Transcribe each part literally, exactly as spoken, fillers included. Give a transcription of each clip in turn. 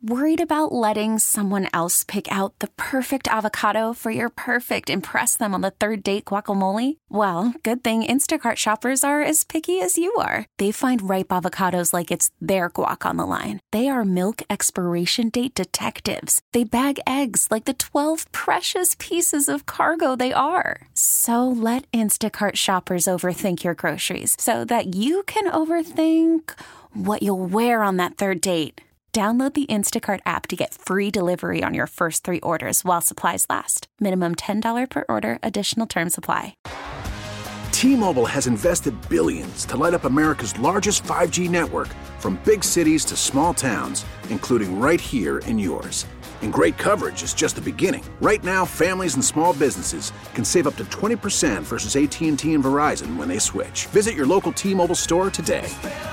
Worried about letting someone else pick out the perfect avocado for your perfect impress them on the third date guacamole? Well, good thing Instacart shoppers are as picky as you are. They find ripe avocados like it's their guac on the line. They are milk expiration date detectives. They bag eggs like the twelve precious pieces of cargo they are. So let Instacart shoppers overthink your groceries so that you can overthink what you'll wear on that third date. Download the Instacart app to get free delivery on your first three orders while supplies last. Minimum ten dollars per order. Additional terms apply. T-Mobile has invested billions to light up America's largest five G network, from big cities to small towns, including right here in yours. And great coverage is just the beginning. Right now, families and small businesses can save up to twenty percent versus A T and T and Verizon when they switch. Visit your local T-Mobile store today.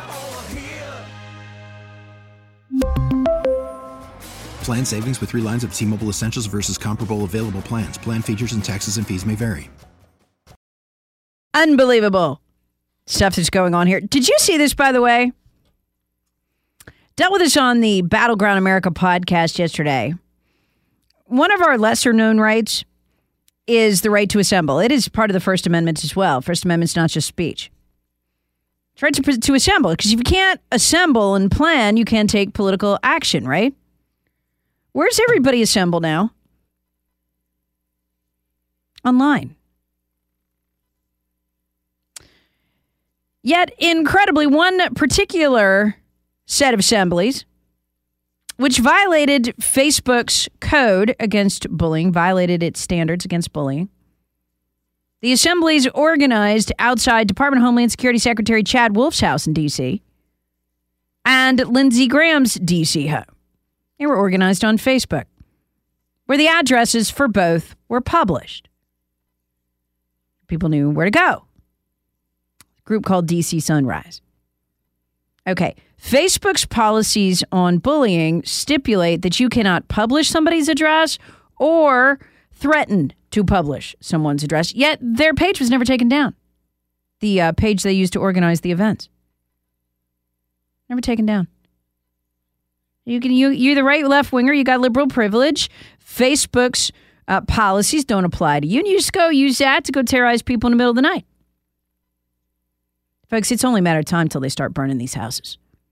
Plan savings with three lines of T-Mobile Essentials versus comparable available plans. Plan features and taxes and fees may vary. Unbelievable stuff that's going on here. Did you see this, by the way? Dealt with this on the Battleground America podcast yesterday. One of our lesser known rights is the right to assemble. It is part of the First Amendment as well. First Amendment's not just speech. It's right to, to assemble, because if you can't assemble and plan, you can't take political action, right? Where's everybody assemble now? Online. Yet, incredibly, one particular set of assemblies, which violated Facebook's code against bullying, violated its standards against bullying. The assemblies organized outside Department of Homeland Security Secretary Chad Wolf's house in D C and Lindsey Graham's D C home. They were organized on Facebook, where the addresses for both were published. People knew where to go. A group called D C Sunrise. Okay, Facebook's policies on bullying stipulate that you cannot publish somebody's address or threaten to publish someone's address, yet their page was never taken down. The uh, page they used to organize the events. Never taken down. You can you you're the right left winger. You got liberal privilege. Facebook's uh, policies don't apply to you, and you just go use that to go terrorize people in the middle of the night. Folks, it's only a matter of time till they start burning these houses.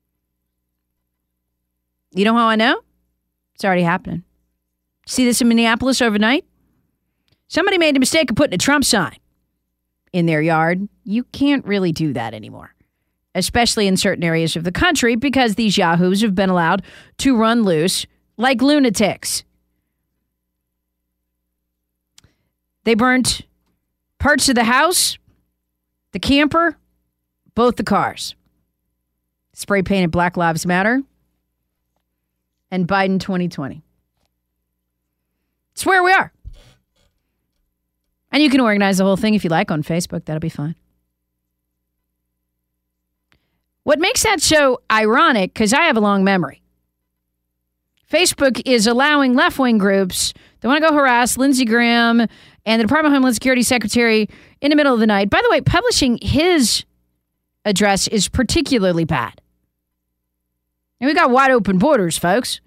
You know how I know? It's already happening. See this in Minneapolis overnight? Somebody made the mistake of putting a Trump sign in their yard. You can't really do that anymore, especially in certain areas of the country, because these yahoos have been allowed to run loose like lunatics. They burnt parts of the house, the camper, both the cars. Spray painted Black Lives Matter and Biden twenty twenty. It's where we are. And you can organize the whole thing if you like on Facebook. That'll be fine. What makes that so ironic, because I have a long memory, Facebook is allowing left-wing groups that want to go harass Lindsey Graham and the Department of Homeland Security Secretary in the middle of the night. By the way, publishing his address is particularly bad. And we got wide open borders, folks.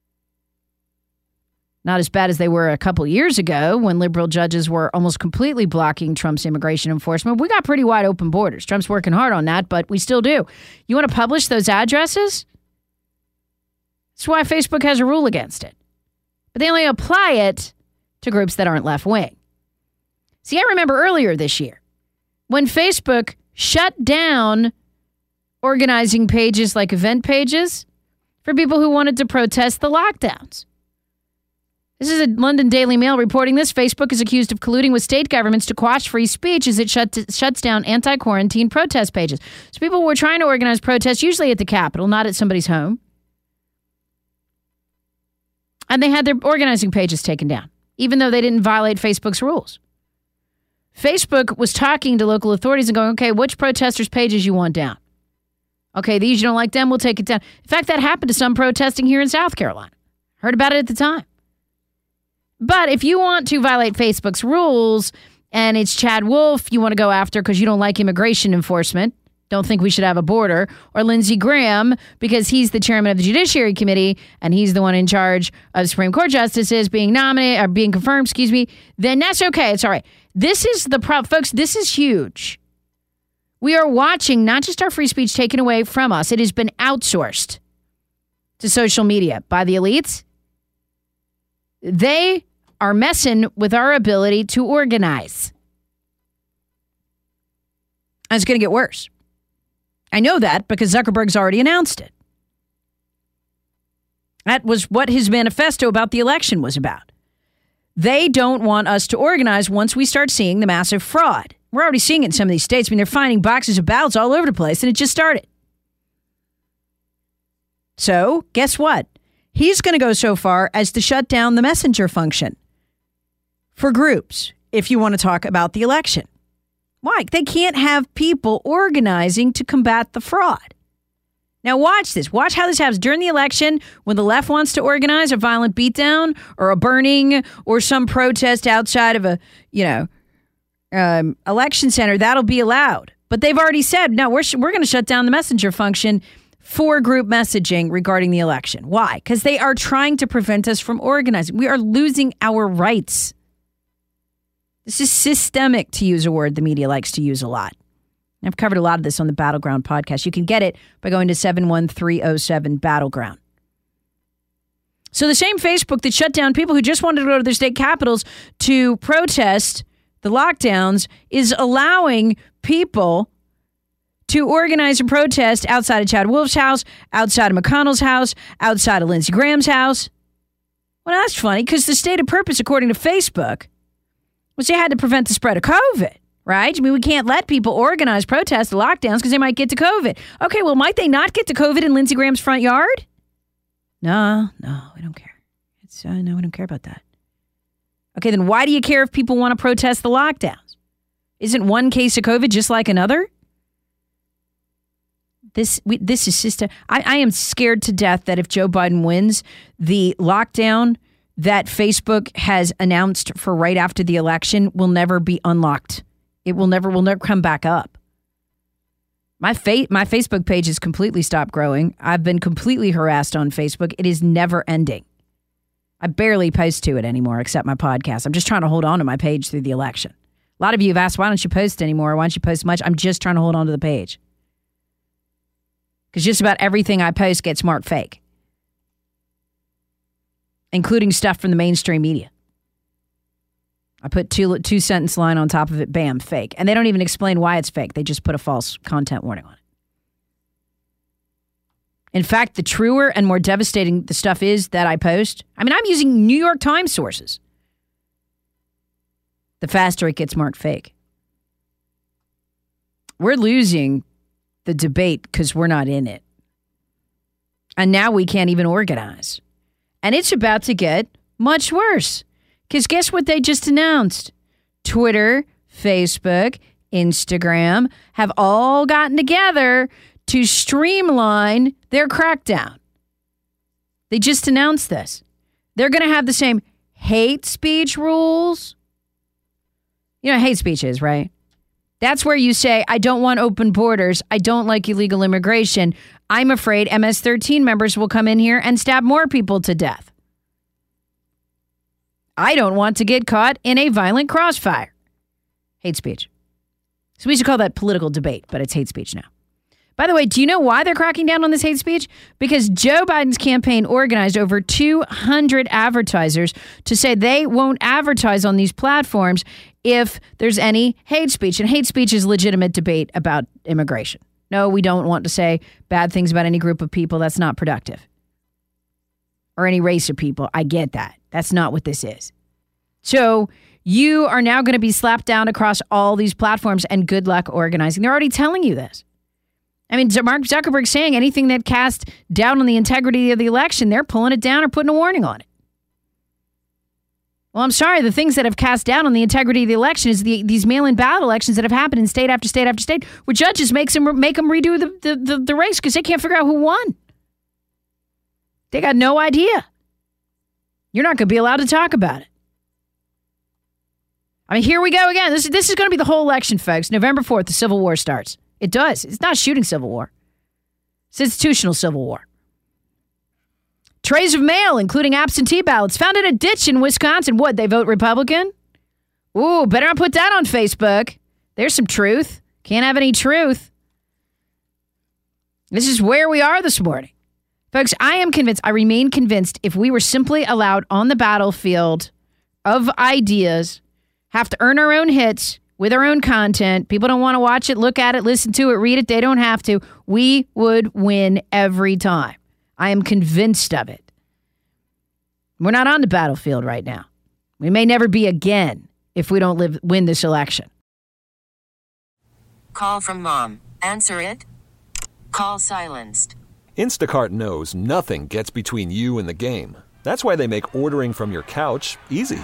Not as bad as they were a couple years ago when liberal judges were almost completely blocking Trump's immigration enforcement. We got pretty wide open borders. Trump's working hard on that, but we still do. You want to publish those addresses? That's why Facebook has a rule against it. But they only apply it to groups that aren't left-wing. See, I remember earlier this year when Facebook shut down organizing pages like event pages for people who wanted to protest the lockdowns. This is a London Daily Mail reporting this. Facebook is accused of colluding with state governments to quash free speech as it shut, shuts down anti-quarantine protest pages. So people were trying to organize protests, usually at the Capitol, not at somebody's home. And they had their organizing pages taken down, even though they didn't violate Facebook's rules. Facebook was talking to local authorities and going, okay, which protesters' pages you want down? Okay, these you don't like them, we'll take it down. In fact, that happened to some protesting here in South Carolina. Heard about it at the time. But if you want to violate Facebook's rules and it's Chad Wolf you want to go after because you don't like immigration enforcement, don't think we should have a border, or Lindsey Graham, because he's the chairman of the Judiciary Committee and he's the one in charge of Supreme Court justices being nominated or being confirmed, excuse me, then that's okay. It's all right. This is the problem, folks. This is huge. We are watching not just our free speech taken away from us. It has been outsourced to social media by the elites. They are messing with our ability to organize. And it's going to get worse. I know that because Zuckerberg's already announced it. That was what his manifesto about the election was about. They don't want us to organize once we start seeing the massive fraud. We're already seeing it in some of these states. I mean, they're finding boxes of ballots all over the place, and it just started. So, guess what? He's going to go so far as to shut down the messenger function for groups if you want to talk about the election. Why? They can't have people organizing to combat the fraud. Now watch this. Watch how this happens during the election when the left wants to organize a violent beatdown or a burning or some protest outside of a, you know, um, election center. That'll be allowed. But they've already said, no, we're, sh- we're going to shut down the messenger function for group messaging regarding the election. Why? Because they are trying to prevent us from organizing. We are losing our rights. This is systemic, to use a word the media likes to use a lot. I've covered a lot of this on the Battleground podcast. You can get it by going to seven one three oh seven Battleground. So the same Facebook that shut down people who just wanted to go to their state capitals to protest the lockdowns is allowing people to organize and protest outside of Chad Wolf's house, outside of McConnell's house, outside of Lindsey Graham's house. Well, that's funny because the stated purpose, according to Facebook, was they had to prevent the spread of COVID, right? I mean, we can't let people organize protests, lockdowns, because they might get to COVID. Okay, well, might they not get to COVID in Lindsey Graham's front yard? No, no, we don't care. It's uh, no, we don't care about that. Okay, then why do you care if people want to protest the lockdowns? Isn't one case of COVID just like another? This we, this is system. I, I am scared to death that if Joe Biden wins, the lockdown that Facebook has announced for right after the election will never be unlocked. It will never will never come back up. My fa- my Facebook page has completely stopped growing. I've been completely harassed on Facebook. It is never ending. I barely post to it anymore except my podcast. I'm just trying to hold on to my page through the election. A lot of you have asked, why don't you post anymore? Why don't you post much? I'm just trying to hold on to the page. Because just about everything I post gets marked fake, including stuff from the mainstream media. I put two two sentence line on top of it, bam, fake. And they don't even explain why it's fake. They just put a false content warning on it. In fact, the truer and more devastating the stuff is that I post, I mean, I'm using New York Times sources, the faster it gets marked fake. We're losing the debate because we're not in it. And now we can't even organize. And it's about to get much worse. Because guess what they just announced? Twitter, Facebook, Instagram have all gotten together to streamline their crackdown. They just announced this. They're going to have the same hate speech rules. You know what hate speech is, right? That's where you say, I don't want open borders. I don't like illegal immigration. I'm afraid M S thirteen members will come in here and stab more people to death. I don't want to get caught in a violent crossfire. Hate speech. So we should call that political debate, but it's hate speech now. By the way, do you know why they're cracking down on this hate speech? Because Joe Biden's campaign organized over two hundred advertisers to say they won't advertise on these platforms if there's any hate speech. And hate speech is legitimate debate about immigration. No, we don't want to say bad things about any group of people. That's not productive. Or any race of people. I get that. That's not what this is. So you are now going to be slapped down across all these platforms, and good luck organizing. They're already telling you this. I mean, Mark Zuckerberg's saying anything that casts doubt on the integrity of the election, they're pulling it down or putting a warning on it. Well, I'm sorry. The things that have cast doubt on the integrity of the election is the, these mail-in ballot elections that have happened in state after state after state, where judges makes them, make them redo the, the, the, the race because they can't figure out who won. They got no idea. You're not going to be allowed to talk about it. I mean, here we go again. This, this is going to be the whole election, folks. November fourth, the Civil War starts. It does. It's not shooting civil war. It's institutional civil war. Trays of mail, including absentee ballots, found in a ditch in Wisconsin. What, they vote Republican? Ooh, better not put that on Facebook. There's some truth. Can't have any truth. This is where we are this morning. Folks, I am convinced, I remain convinced, if we were simply allowed on the battlefield of ideas, have to earn our own hits with our own content, people don't want to watch it, look at it, listen to it, read it, they don't have to, we would win every time. I am convinced of it. We're not on the battlefield right now. We may never be again if we don't live, win this election. Call from mom. Answer it. Call silenced. Instacart knows nothing gets between you and the game. That's why they make ordering from your couch easy.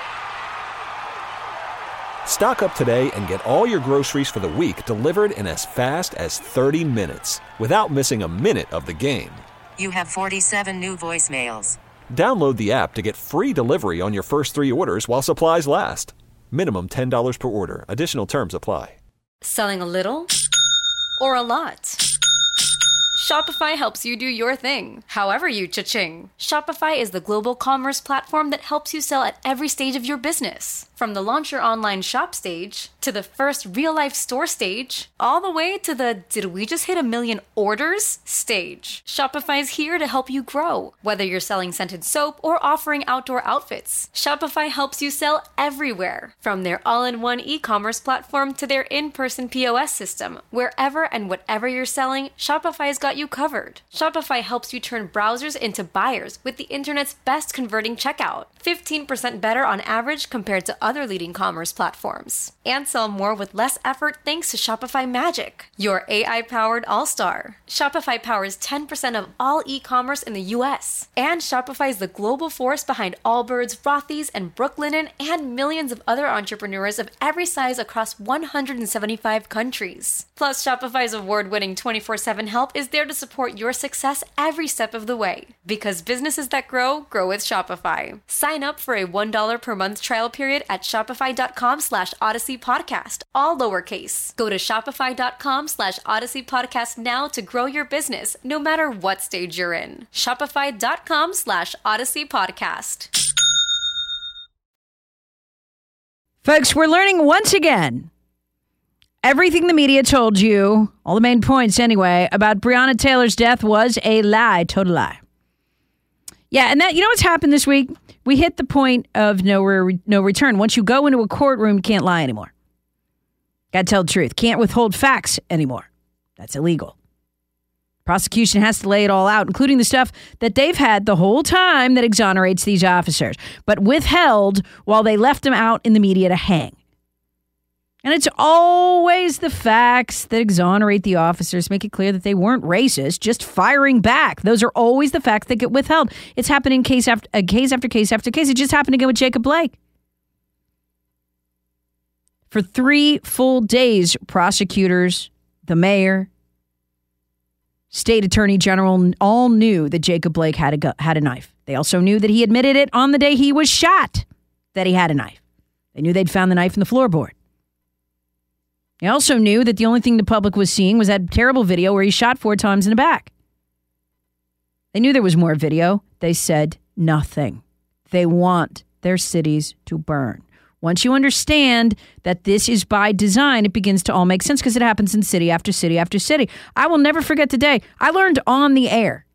Stock up today and get all your groceries for the week delivered in as fast as thirty minutes without missing a minute of the game. You have forty-seven new voicemails. Download the app to get free delivery on your first three orders while supplies last. Minimum ten dollars per order. Additional terms apply. Selling a little or a lot? Shopify helps you do your thing, however you cha-ching. Shopify is the global commerce platform that helps you sell at every stage of your business. From the launch your online shop stage, to the first real-life store stage, all the way to the did we just hit a million orders stage. Shopify's here to help you grow. Whether you're selling scented soap or offering outdoor outfits, Shopify helps you sell everywhere. From their all-in-one e-commerce platform to their in-person P O S system, wherever and whatever you're selling, Shopify's got you covered. Shopify helps you turn browsers into buyers with the internet's best converting checkout. fifteen percent better on average compared to other leading commerce platforms. And sell more with less effort thanks to Shopify Magic, your A I-powered all-star. Shopify powers ten percent of all e-commerce in the U S. And Shopify is the global force behind Allbirds, Rothy's, and Brooklinen, and millions of other entrepreneurs of every size across one hundred seventy-five countries. Plus, Shopify's award-winning twenty-four seven help is there to support your success every step of the way. Because businesses that grow, grow with Shopify. Sign up for a one dollar per month trial period at shopify.com slash Odyssey Podcast, all lowercase. Go to shopify.com slash Odyssey Podcast now to grow your business, no matter what stage you're in. Shopify.com slash Odyssey Podcast. Folks, we're learning once again everything the media told you, all the main points anyway, about Breonna Taylor's death was a lie, total lie. Yeah, and that, you know what's happened this week? We hit the point of no re- no return. Once you go into a courtroom, you can't lie anymore. Got to tell the truth. Can't withhold facts anymore. That's illegal. Prosecution has to lay it all out, including the stuff that they've had the whole time that exonerates these officers, but withheld while they left them out in the media to hang. And it's always the facts that exonerate the officers, make it clear that they weren't racist, just firing back. Those are always the facts that get withheld. It's happening case after uh, case after case after case. It just happened again with Jacob Blake. For three full days, prosecutors, the mayor, state attorney general all knew that Jacob Blake had a gu- had a knife. They also knew that he admitted it on the day he was shot, that he had a knife. They knew they'd found the knife in the floorboard. They also knew that the only thing the public was seeing was that terrible video where he shot four times in the back. They knew there was more video. They said nothing. They want their cities to burn. Once you understand that this is by design, it begins to all make sense because it happens in city after city after city. I will never forget the day I learned on the air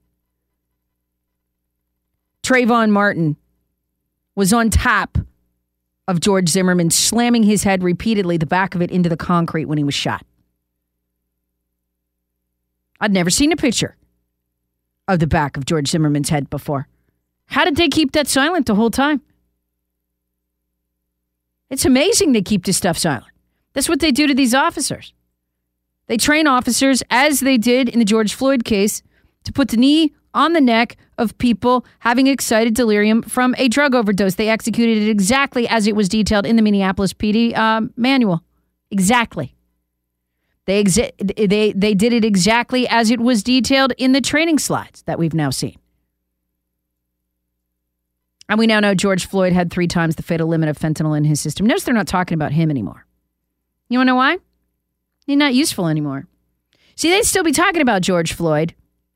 Trayvon Martin was on top of George Zimmerman, slamming his head repeatedly, the back of it, into the concrete when he was shot. I'd never seen a picture of the back of George Zimmerman's head before. How did they keep that silent the whole time? It's amazing they keep this stuff silent. That's what they do to these officers. They train officers, as they did in the George Floyd case, to put the knee on the neck of people having excited delirium from a drug overdose. They executed it exactly as it was detailed in the Minneapolis P D um, manual. Exactly. They, exi- they, they did it exactly as it was detailed in the training slides that we've now seen. And we now know George Floyd had three times the fatal limit of fentanyl in his system. Notice they're not talking about him anymore. You want to know why? He's not useful anymore. See, they'd still be talking about George Floyd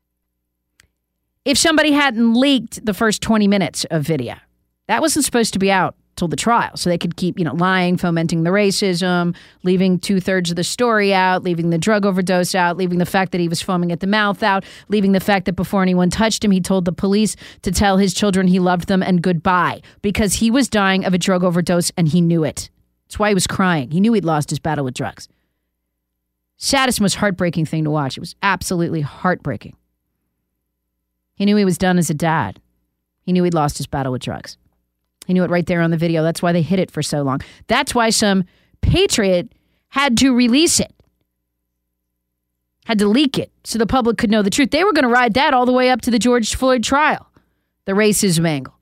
if somebody hadn't leaked the first twenty minutes of video. That wasn't supposed to be out till the trial, so they could keep, you know, lying, fomenting the racism, leaving two-thirds of the story out, leaving the drug overdose out, leaving the fact that he was foaming at the mouth out, leaving the fact that before anyone touched him, he told the police to tell his children he loved them and goodbye because he was dying of a drug overdose and he knew it. That's why he was crying. He knew he'd lost his battle with drugs. Saddest, most heartbreaking thing to watch. It was absolutely heartbreaking. He knew he was done as a dad. He knew he'd lost his battle with drugs. He knew it right there on the video. That's why they hid it for so long. That's why some patriot had to release it, had to leak it so the public could know the truth. They were going to ride that all the way up to the George Floyd trial, the racism angle.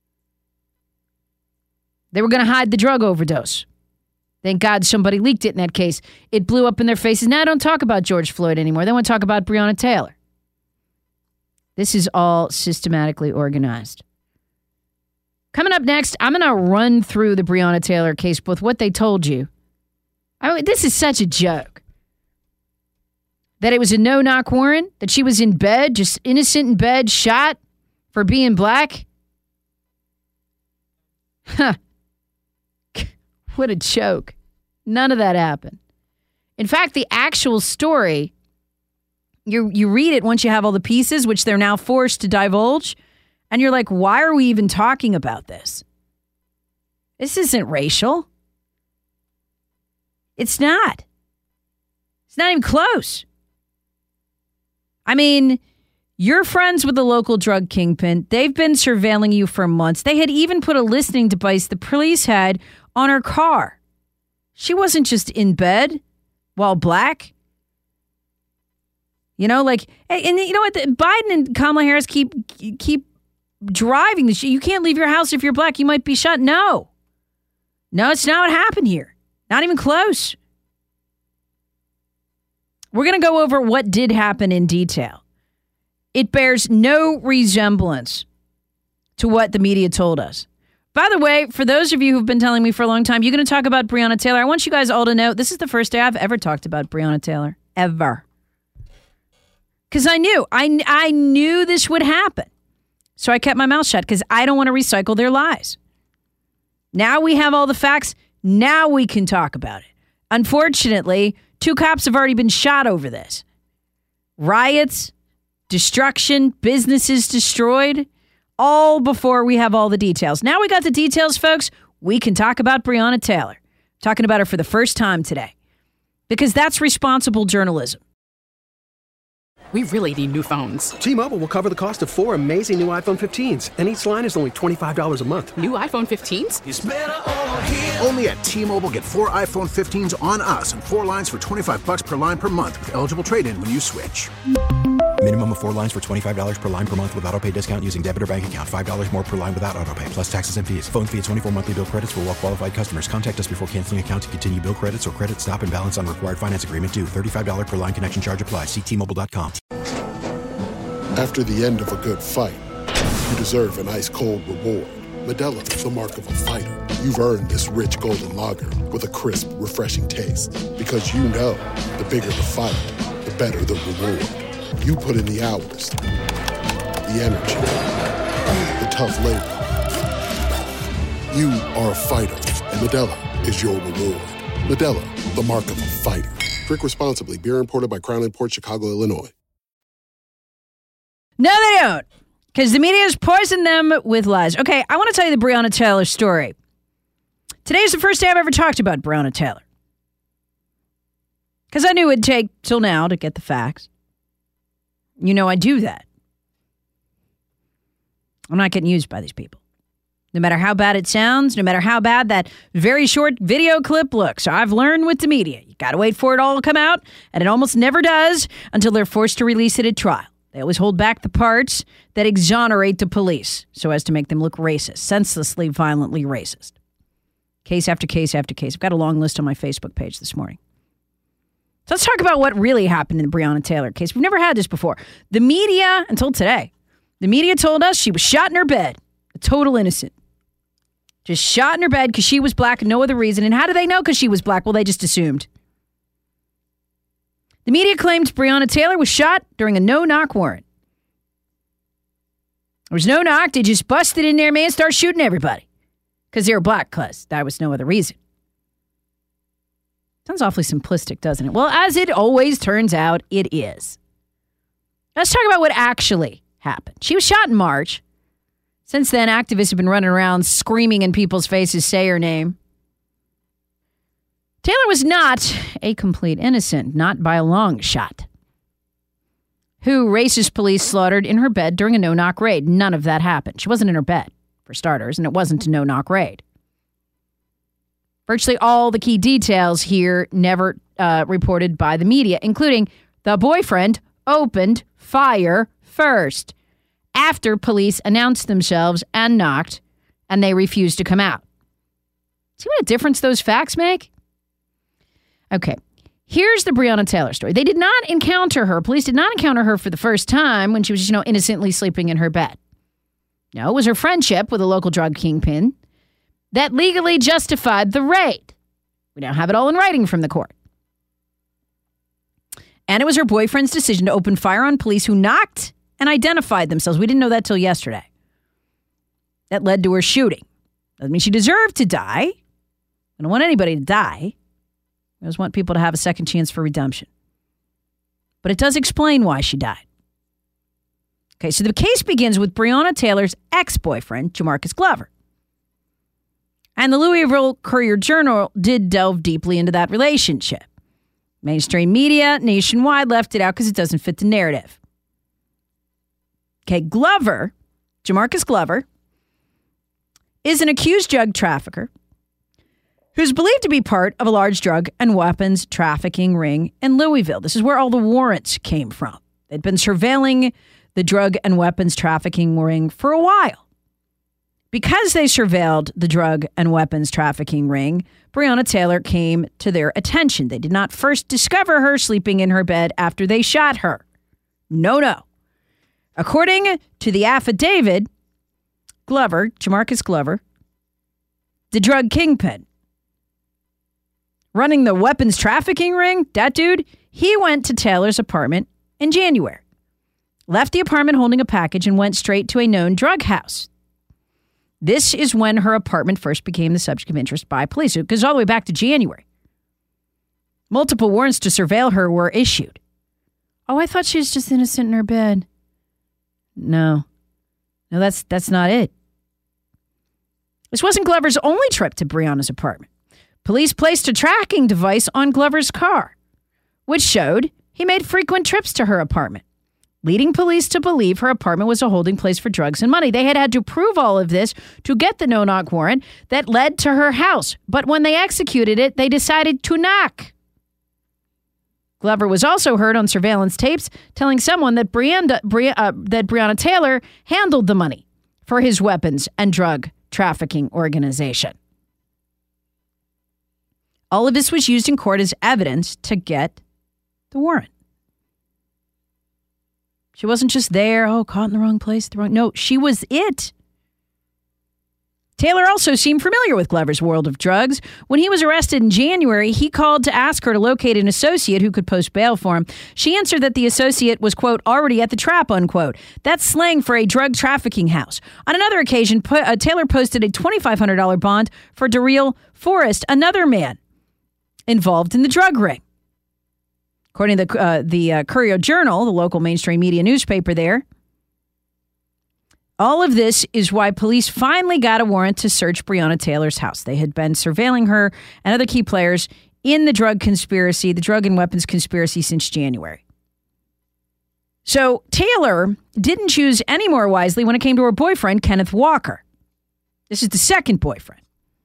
They were going to hide the drug overdose. Thank God somebody leaked it in that case. It blew up in their faces. Now don't talk about George Floyd anymore. They want to talk about Breonna Taylor. This is all systematically organized. Coming up next, I'm going to run through the Breonna Taylor case, both what they told you. I mean, this is such a joke. That it was a no-knock warrant, that she was in bed, just innocent in bed, shot for being black. Huh. What a joke. None of that happened. In fact, the actual story, you you read it once you have all the pieces, which they're now forced to divulge, and you're like, why are we even talking about this? This isn't racial. It's not. It's not even close. I mean, you're friends with the local drug kingpin. They've been surveilling you for months. They had even put a listening device the police had on her car. She wasn't just in bed while black. You know, like, and you know what? Biden and Kamala Harris keep keep driving this. You can't leave your house if you're black. You might be shot. No. No, it's not what happened here. Not even close. We're going to go over what did happen in detail. It bears no resemblance to what the media told us. By the way, for those of you who've been telling me for a long time, you're going to talk about Breonna Taylor. I want you guys all to know this is the first day I've ever talked about Breonna Taylor. Ever. Because I knew. I, I knew this would happen. So I kept my mouth shut because I don't want to recycle their lies. Now we have all the facts. Now we can talk about it. Unfortunately, two cops have already been shot over this. Riots, destruction, businesses destroyed, all before we have all the details. Now we got the details, folks. We can talk about Breonna Taylor. Talking about her for the first time today. Because that's responsible journalism. We really need new phones. T-Mobile will cover the cost of four amazing new iPhone fifteens, and each line is only twenty-five dollars a month. New iPhone fifteens? It's better over here. Only at T-Mobile, get four iPhone fifteens on us and four lines for twenty-five bucks per line per month with eligible trade-in when you switch. Minimum of four lines for twenty-five dollars per line per month with autopay discount using debit or bank account. five dollars more per line without autopay, plus taxes and fees. Phone fee at twenty-four monthly bill credits for well-qualified customers. Contact us before canceling account to continue bill credits or credit stop and balance on required finance agreement due. thirty-five dollars per line connection charge applies. See T Mobile dot com. After the end of a good fight, you deserve an ice-cold reward. Modelo is the mark of a fighter. You've earned this rich golden lager with a crisp, refreshing taste. Because you know, the bigger the fight, the better the reward. You put in the hours, the energy, the tough labor. You are a fighter, and Modelo is your reward. Modelo, the mark of a fighter. Drink responsibly. Beer imported by Crown Imports, Chicago, Illinois. No, they don't. Because the media has poisoned them with lies. Okay, I want to tell you the Breonna Taylor story. Today is the first day I've ever talked about Breonna Taylor. Because I knew it'd take till now to get the facts. You know I do that. I'm not getting used by these people. No matter how bad it sounds, no matter how bad that very short video clip looks. I've learned with the media. You got to wait for it all to come out, and it almost never does until they're forced to release it at trial. They always hold back the parts that exonerate the police so as to make them look racist, senselessly, violently racist. Case after case after case. I've got a long list on my Facebook page this morning. So let's talk about what really happened in the Breonna Taylor case. We've never had this before. The media, until today, the media told us she was shot in her bed, a total innocent. Just shot in her bed because she was black and no other reason. And how do they know because she was black? Well, they just assumed. The media claimed Breonna Taylor was shot during a no-knock warrant. There was no knock. They just busted in there, man, start shooting everybody. Because they were black, cuz. That was no other reason. Sounds awfully simplistic, doesn't it? Well, as it always turns out, it is. Let's talk about what actually happened. She was shot in March. Since then, activists have been running around screaming in people's faces, say her name. Taylor was not a complete innocent, not by a long shot. Who racist police slaughtered in her bed during a no-knock raid. None of that happened. She wasn't in her bed, for starters, and it wasn't a no-knock raid. Virtually all the key details here never uh, reported by the media, including the boyfriend opened fire first after police announced themselves and knocked, and they refused to come out. See what a difference those facts make? Okay, here's the Breonna Taylor story. They did not encounter her. Police did not encounter her for the first time when she was, you know, innocently sleeping in her bed. No, it was her friendship with a local drug kingpin that legally justified the raid. We now have it all in writing from the court. And it was her boyfriend's decision to open fire on police who knocked and identified themselves. We didn't know that till yesterday. That led to her shooting. Doesn't mean she deserved to die. I don't want anybody to die. I just want people to have a second chance for redemption. But it does explain why she died. Okay, so the case begins with Breonna Taylor's ex-boyfriend, Jamarcus Glover. And the Louisville Courier-Journal did delve deeply into that relationship. Mainstream media nationwide left it out because it doesn't fit the narrative. Okay, Glover, Jamarcus Glover, is an accused drug trafficker who's believed to be part of a large drug and weapons trafficking ring in Louisville. This is where all the warrants came from. They'd been surveilling the drug and weapons trafficking ring for a while. Because they surveilled the drug and weapons trafficking ring, Breonna Taylor came to their attention. They did not first discover her sleeping in her bed after they shot her. No, no. According to the affidavit, Glover, Jamarcus Glover, the drug kingpin, running the weapons trafficking ring, that dude, he went to Taylor's apartment in January, left the apartment holding a package, and went straight to a known drug house. This is when her apartment first became the subject of interest by police. It goes all the way back to January. Multiple warrants to surveil her were issued. Oh, I thought she was just innocent in her bed. No. No, that's that's not it. This wasn't Glover's only trip to Breonna's apartment. Police placed a tracking device on Glover's car, which showed he made frequent trips to her apartment, leading police to believe her apartment was a holding place for drugs and money. They had had to prove all of this to get the no-knock warrant that led to her house. But when they executed it, they decided to knock. Glover was also heard on surveillance tapes telling someone that Breonna, Bre- uh, that Breonna Taylor handled the money for his weapons and drug trafficking organization. All of this was used in court as evidence to get the warrant. She wasn't just there, oh, caught in the wrong place. The wrong. No, she was it. Taylor also seemed familiar with Glover's world of drugs. When he was arrested in January, he called to ask her to locate an associate who could post bail for him. She answered that the associate was, quote, already at the trap, unquote. That's slang for a drug trafficking house. On another occasion, po- uh, Taylor posted a twenty-five hundred dollars bond for Daryl Forrest, another man involved in the drug ring. According to the, uh, the uh, Courier-Journal, the local mainstream media newspaper there, all of this is why police finally got a warrant to search Breonna Taylor's house. They had been surveilling her and other key players in the drug conspiracy, the drug and weapons conspiracy, since January. So Taylor didn't choose any more wisely when it came to her boyfriend, Kenneth Walker. This is the second boyfriend.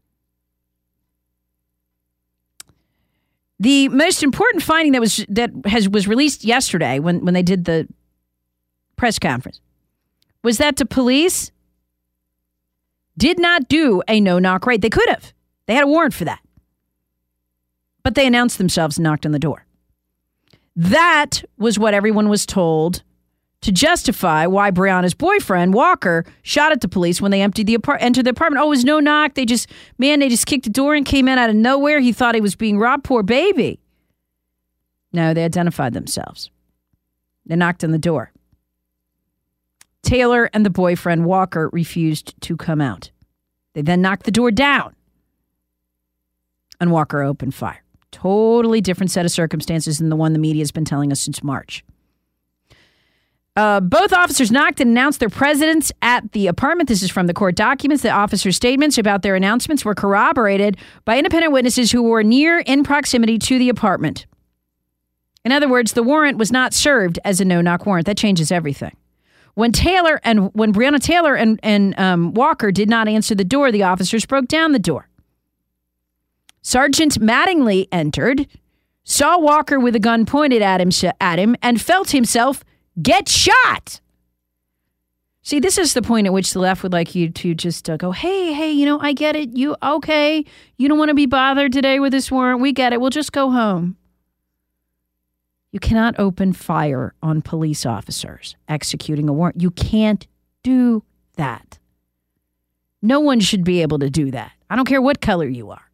The most important finding that was that has was released yesterday when, when they did the press conference was that the police did not do a no-knock raid. They could have. They had a warrant for that. But they announced themselves and knocked on the door. That was what everyone was told to justify why Breonna's boyfriend, Walker, shot at the police when they emptied the apart- entered the apartment. Oh, it was no knock. They just, man, they just kicked the door and came in out of nowhere. He thought he was being robbed. Poor baby. No, they identified themselves. They knocked on the door. Taylor and the boyfriend, Walker, refused to come out. They then knocked the door down. And Walker opened fire. Totally different set of circumstances than the one the media has been telling us since March. Uh, both officers knocked and announced their presence at the apartment. This is from the court documents. The officers' statements about their announcements were corroborated by independent witnesses who were near in proximity to the apartment. In other words, the warrant was not served as a no-knock warrant. That changes everything. When Taylor and when Breonna Taylor and, and um, Walker did not answer the door, the officers broke down the door. Sergeant Mattingly entered, saw Walker with a gun pointed at him, at him and felt himself get shot. See, this is the point at which the left would like you to just uh, go, hey, hey, you know, I get it. You, okay, you don't want to be bothered today with this warrant. We get it. We'll just go home. You cannot open fire on police officers executing a warrant. You can't do that. No one should be able to do that. I don't care what color you are.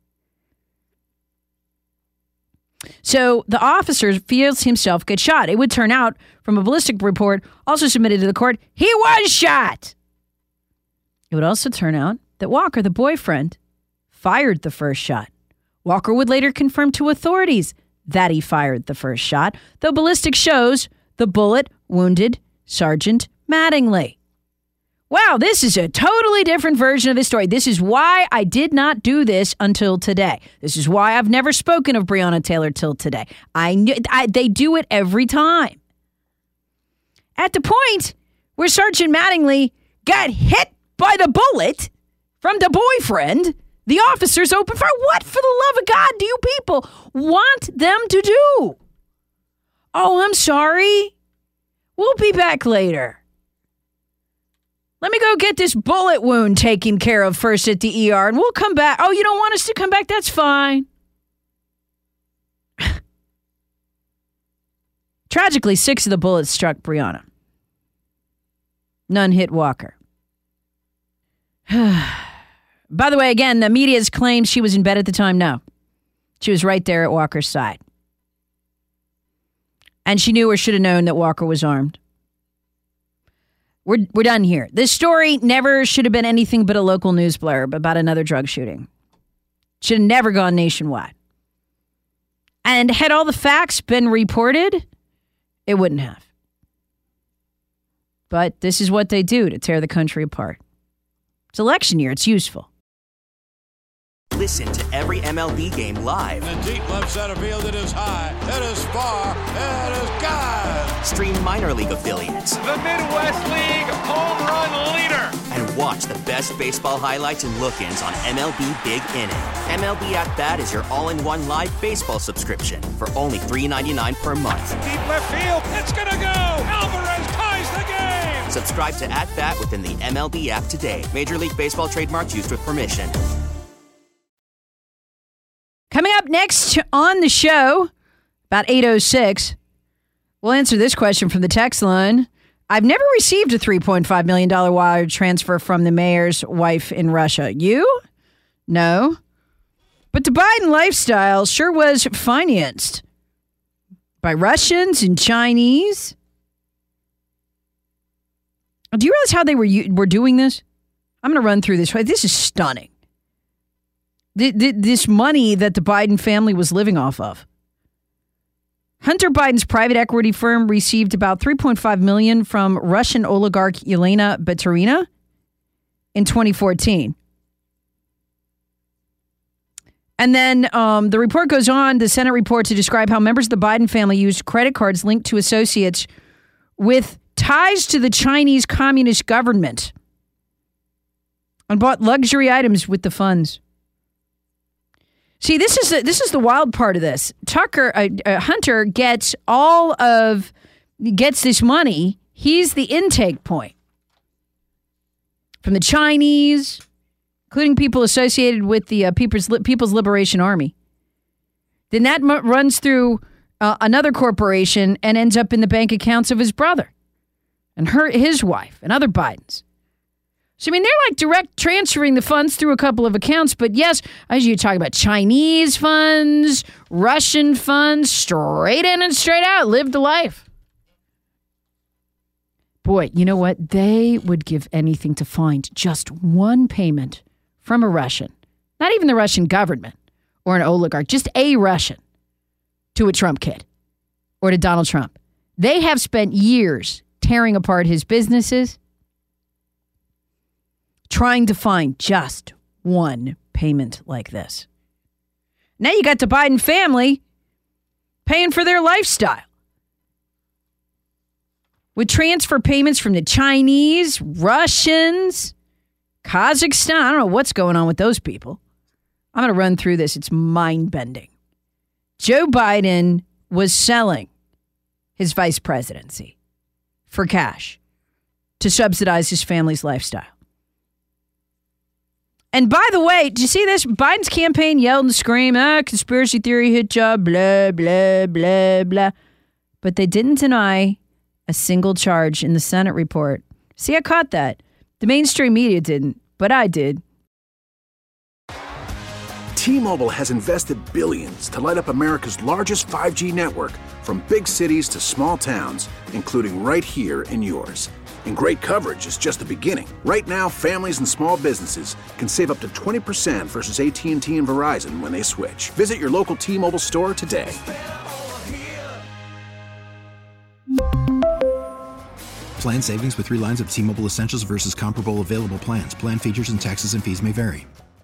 So the officer feels himself get shot. It would turn out from a ballistic report also submitted to the court, he was shot. It would also turn out that Walker, the boyfriend, fired the first shot. Walker would later confirm to authorities that he fired the first shot, though ballistic shows the bullet wounded Sergeant Mattingly. Wow, this is a totally different version of this story. This is why I did not do this until today. This is why I've never spoken of Breonna Taylor till today. I knew I, they do it every time. At the point where Sergeant Mattingly got hit by the bullet from the boyfriend, the officers opened fire. What, for the love of God, do you people want them to do? Oh, I'm sorry. We'll be back later. Let me go get this bullet wound taken care of first at the E R, and we'll come back. Oh, you don't want us to come back? That's fine. Tragically, six of the bullets struck Breonna. None hit Walker. By the way, again, the media's claimed she was in bed at the time. No. She was right there at Walker's side. And she knew or should have known that Walker was armed. We're we're done here. This story never should have been anything but a local news blurb about another drug shooting. Should have never gone nationwide. And had all the facts been reported, it wouldn't have. But this is what they do to tear the country apart. It's election year. It's useful. Listen to every M L B game live. In the deep left center field, it is high, it is far, it is God. Stream minor league affiliates. The Midwest League home run leader. And watch the best baseball highlights and look-ins on M L B Big Inning. M L B At Bat is your all-in-one live baseball subscription for only three dollars and ninety-nine cents per month. Deep left field, it's gonna go. Alvarez ties the game. Subscribe to At Bat within the M L B app today. Major League Baseball trademarks used with permission. Coming up next on the show, about eight oh six, we'll answer this question from the text line. I've never received a three point five million dollars wire transfer from the mayor's wife in Russia. You? No. But the Biden lifestyle sure was financed by Russians and Chinese. Do you realize how they were were doing this? I'm going to run through this. This is stunning. This money that the Biden family was living off of. Hunter Biden's private equity firm received about three point five million dollars from Russian oligarch Yelena Baturina in twenty fourteen. And then um, the report goes on, the Senate report, to describe how members of the Biden family used credit cards linked to associates with ties to the Chinese Communist government and bought luxury items with the funds. See, this is a, this is the wild part of this. Tucker uh, uh, Hunter gets all of gets this money. He's the intake point from the Chinese, including people associated with the uh, People's People's Liberation Army. Then that m- runs through uh, another corporation and ends up in the bank accounts of his brother and her his wife and other Bidens. So, I mean, they're like direct transferring the funds through a couple of accounts. But yes, as you talk about Chinese funds, Russian funds, straight in and straight out, live the life. Boy, you know what? They would give anything to find just one payment from a Russian, not even the Russian government or an oligarch, just a Russian to a Trump kid or to Donald Trump. They have spent years tearing apart his businesses, trying to find just one payment like this. Now you got the Biden family paying for their lifestyle with transfer payments from the Chinese, Russians, Kazakhstan. I don't know what's going on with those people. I'm going to run through this. It's mind-bending. Joe Biden was selling his vice presidency for cash to subsidize his family's lifestyle. And by the way, did you see this? Biden's campaign yelled and screamed, ah, conspiracy theory hit job, blah, blah, blah, blah. But they didn't deny a single charge in the Senate report. See, I caught that. The mainstream media didn't, but I did. T-Mobile has invested billions to light up America's largest five G network, from big cities to small towns, including right here in yours. And great coverage is just the beginning. Right now, families and small businesses can save up to twenty percent versus A T and T and Verizon when they switch. Visit your local T-Mobile store today. Plan savings with three lines of T-Mobile Essentials versus comparable available plans. Plan features and taxes and fees may vary.